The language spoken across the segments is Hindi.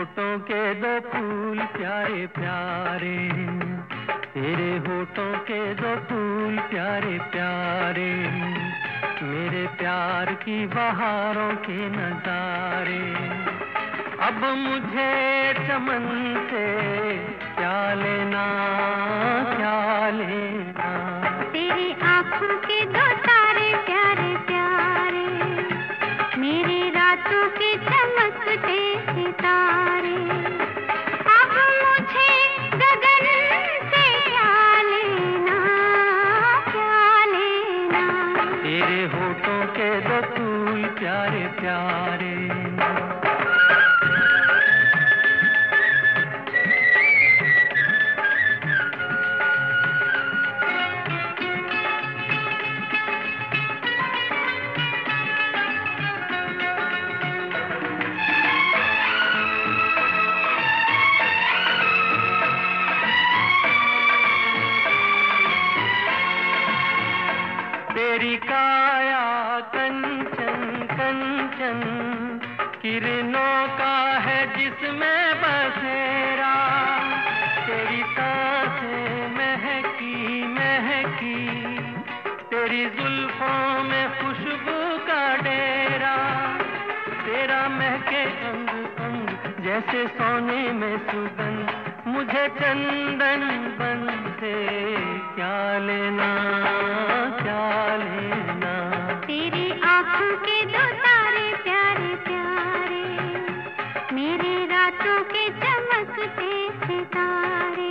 होठों के दो फूल प्यारे प्यारे, तेरे होठों के दो फूल प्यारे प्यारे, मेरे प्यार की बहारों के नजारे। अब मुझे चमन से क्या लेना, क्या लेना। तेरी आँखों के दो तारे प्यारे प्यारे, मेरी रातों के चमकते सितारे। अब मुझे गगन से क्या लेना, क्या लेना। तेरे होठों के दो फूल प्यारे प्यारे। तेरी काया कंचन कंचन, किरणों का है जिसमें बसेरा। तेरी सांसें महकी महकी, तेरी जुल्फों में खुशबू का डेरा। तेरा महके अंग अंग जैसे सोने में सुगंध, मुझे चंदन बन से क्या लेना, क्या लेना। तेरी आँखों के दो तारे प्यारे प्यारे, मेरी रातों के चमकते सितारे।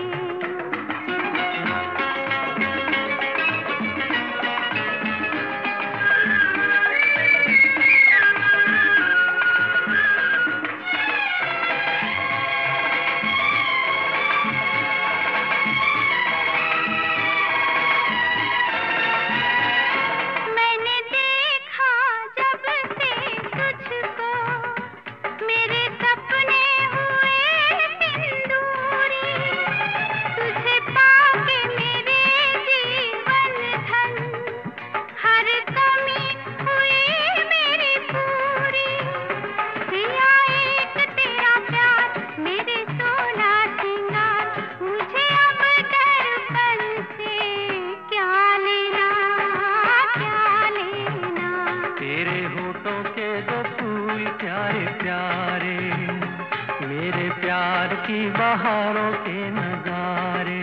प्यारे प्यारे, मेरे प्यार की बहारों के नजारे।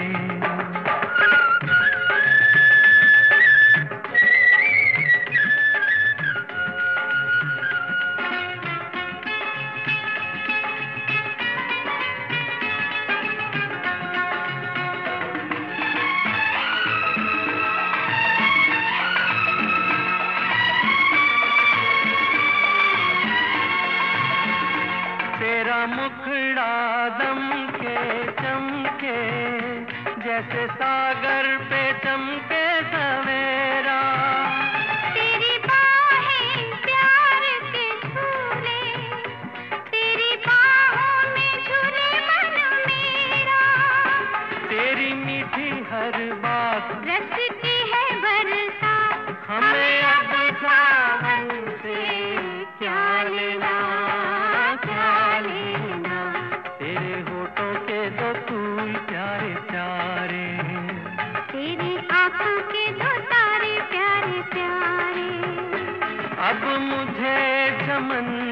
तेरा मुखड़ा दम के चमके, जैसे सागर पे चमके सवेरा। तेरी बाहें प्यार के झूले, तेरी बाहों में झूले मन मेरा। तेरी मीठी हर बात रचती है बरसात, हमें अब सावन से क्या लेना, क्या लेना। तेरे होठों के दो फूल प्यारे प्यारे, तेरी आँखों के दो तारे प्यारे प्यारे। अब मुझे चमन